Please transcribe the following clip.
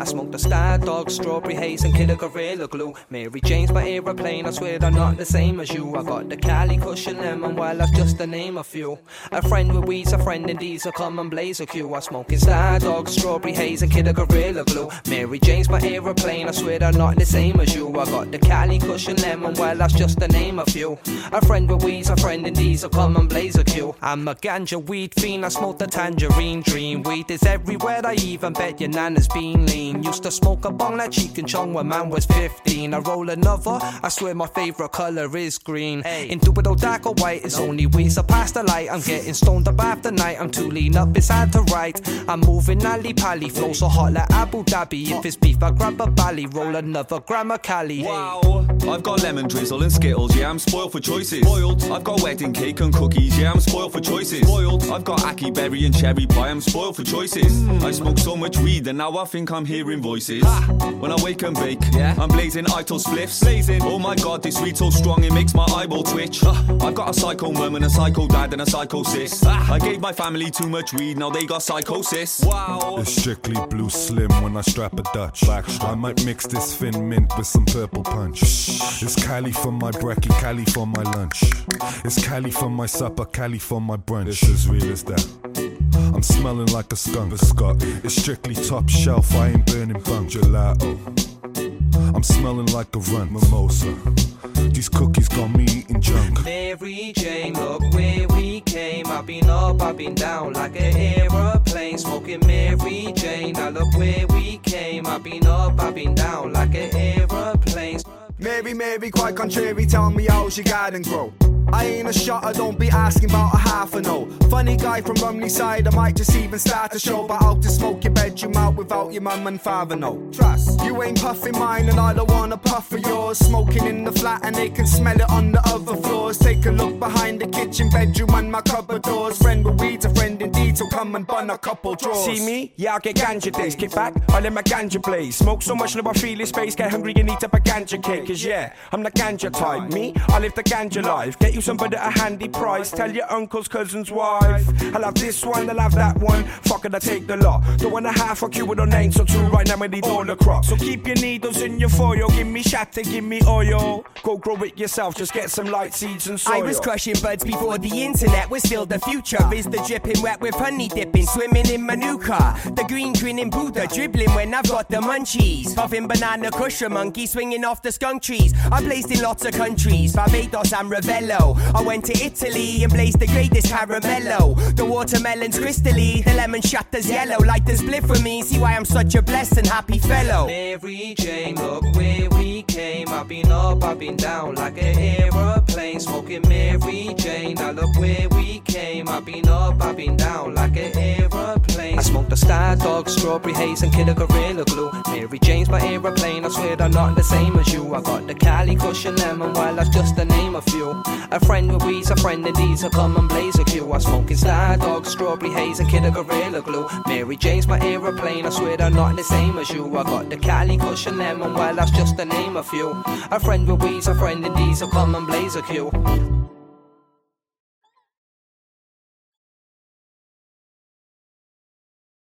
smoke the Star Dog, strawberry haze and kid of Gorilla Glue. Mary Jane's my aeroplane, I swear they're not the same as you. I got the Cali cushion lemon, well that's just to name a few. A friend with weeds, a friend in diesel, come and blaze a queue. I smoking Star Dog, strawberry haze and kid of Gorilla Glue. Mary Jane's my aeroplane, I swear they're not the same as you. I got the Cali cushion lemon, well that's just to name a few. A friend with weeds, a friend in diesel, come and blaze a queue. I'm a ganja weed fiend, I smoke the tangerine dream. Weed is everywhere, I even bet your nana's been lean. Used to smoke a bong like Cheek and Chong when man was 15. I roll another, I swear my favourite colour is green. Indubito dark or white, it's only weed, so past the light. I'm getting stoned up after night, I'm too lean up, it's hard to write. I'm moving Ali Pali, flow so hot like Abu Dhabi. If it's beef, I grab a bally, roll another gram of Cali. Wow, I've got lemon drizzle and Skittles, yeah, I'm spoiled for choices. Spoiled. I've got wedding cake and cookies, yeah, I'm spoiled for choices. Spoiled. I've got ackee berry and cherry pie, I'm spoiled for choices. I smoke so much weed and now I think I'm hearing voices. When I wake and bake, I'm blazing Ital spliffs. Oh my god, this weed's so strong it makes my eyeball twitch. I've got a psycho mum and a psycho dad and a psycho sis. I gave my family too much weed, now they got psychosis. Wow. It's strictly blue slim when I strap a Dutch. I might mix this thin mint with some purple punch. It's Cali for my brekkie, Cali for my lunch. It's Cali for my supper, Cali for my brunch. It's as real as that. I'm smelling like a skunk, but Scott. It's strictly top shelf, I ain't burning bunk. Gelato. I'm smelling like a runt. Mimosa. These cookies got me eating junk. Mary Jane, look where we came. I've been up, I've been down like an aeroplane. Smoking Mary Jane, now look where we came. I've been up, I've been down like an aeroplane. Mary, quite contrary, tell me how she garden grow. I ain't a shotter, don't be asking about a half a no. Funny guy from Rumley side, I might just even start a show. But out to smoke your bedroom out without your mum and father, no. Trust, you ain't puffing mine and I don't wanna puff for yours. Smoking in the flat and they can smell it on the other floors. Take a look behind the kitchen bedroom and my cupboard doors. Friend with weeds, a friend indeed, so come and bun a couple drawers. See me? Yeah, I get ganja days. Kick back, I let my ganja blaze. Smoke so much now I feel in space. Get hungry and eat up a ganja cake. Cause yeah, I'm the ganja type. Me, I live the ganja life. Get you somebody at a handy price. Tell your uncle's cousin's wife, I'll have this one, I'll have that one. Fuck it, I take the lot. Don't want a half a cube with an ain't so true. Right now I need all the crop. So keep your needles in your foil. Give me shatter, give me oil. Go grow it yourself, just get some light seeds and soil. I was crushing buds before the internet was still the future. Is the dripping wet with honey dipping, swimming in Manuka. The green grinning Buddha dribbling when I've got the munchies. Puffing banana cushion monkey swinging off the skunk trees. I blazed in lots of countries, Barbados and Ravello. I went to Italy and blazed the greatest caramello. The watermelon's crystally, the lemon shatters yellow. Like the split for me, see why I'm such a blessed and happy fellow. Mary Jane, look where we came. I've been up, I've been down like an aeroplane. Smoking Mary Jane, now look where we came. I've been up, I've been down like an aeroplane. I smoke the Star Dog, strawberry haze and kid of Gorilla Glue. Mary Jane's my aeroplane, I swear they're not the same as you. I got the Cali cushion lemon, well that's just to name a few. A friend with weeds, a friend in diesel, come and blaze a queue. I smoking Star Dog, strawberry haze and kid of Gorilla Glue. Mary Jane's my aeroplane, I swear they're not the same as you. I got the Cali cushion lemon, well that's just to name a few. A friend with weeds, a friend in diesel, come and blaze a queue.